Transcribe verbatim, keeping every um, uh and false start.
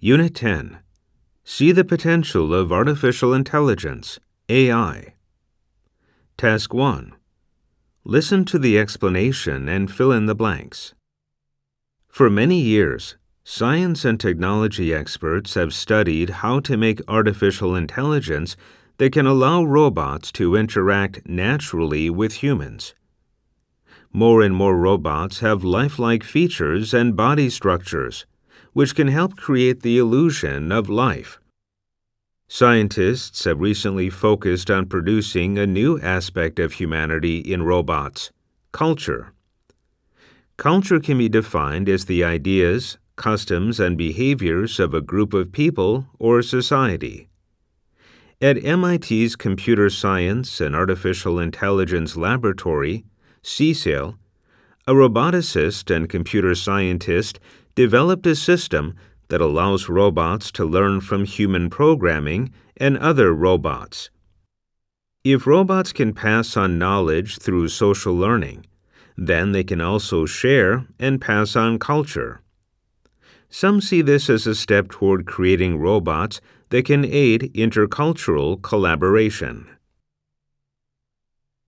Unit ten. See the potential of artificial intelligence, A I. Task one. Listen to the explanation and fill in the blanks. For many years, science and technology experts have studied how to make artificial intelligence that can allow robots to interact naturally with humans. More and more robots have lifelike features and body structures, which can help create the illusion of life. Scientists have recently focused on producing a new aspect of humanity in robots, culture. Culture can be defined as the ideas, customs, and behaviors of a group of people or society. At M I T's Computer Science and Artificial Intelligence Laboratory, C S I L, a roboticist and computer scientist developed a system that allows robots to learn from human programming and other robots. If robots can pass on knowledge through social learning, then they can also share and pass on culture. Some see this as a step toward creating robots that can aid intercultural collaboration.